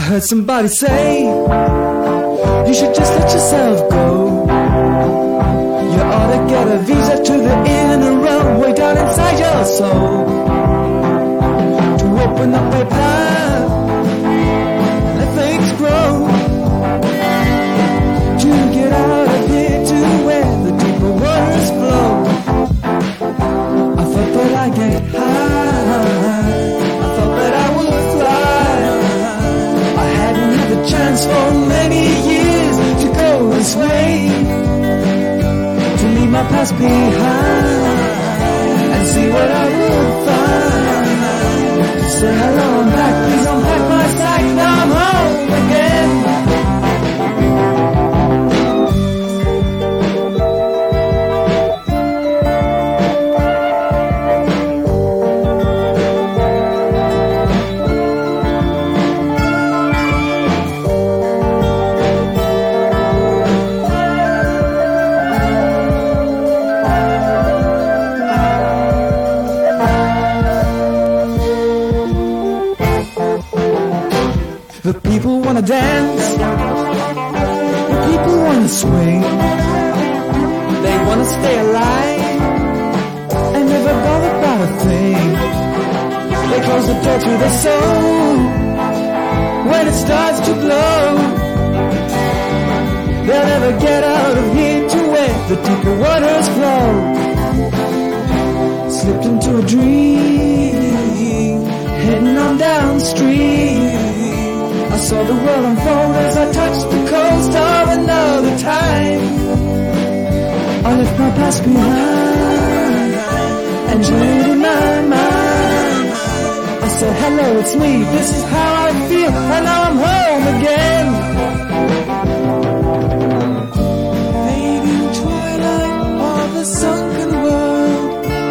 heard somebody say you should just let yourself go. You ought to get a visa to the inner realm, way down inside your soul, to open up a path, let things grow, to get out of here to where the deeper waters flow. I thought that I'd get high, I thought that I would fly. I hadn't had the chance for many years to go this way, to leave my past behind and see what I would find. To say hello, I'm back, please unpack my sack, now I'm home again. The people wanna dance, the people wanna swing, they wanna stay alive and never bother about a thing. They close the door to their soul when it starts to blow. They'll never get out of here to where the deeper waters flow. Slipped into a dream, heading on downstream. I saw the world unfold as I touched the coast of another time. I left my past behind and journeyed in my mind. I said, hello, it's me, this is how I feel, and now I'm home again. Fading twilight of a sunken world,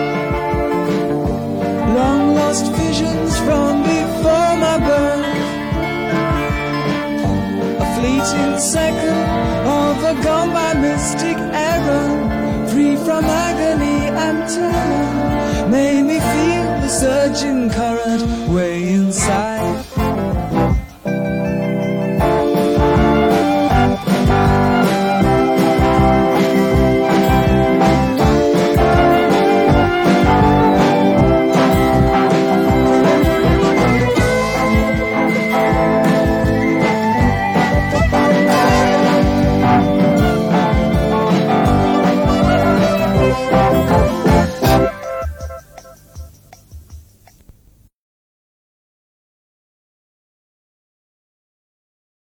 long lost visions from before my birth. Fleeting second of a gone by mystic error, free from agony and terror, made me feel the surging current way inside.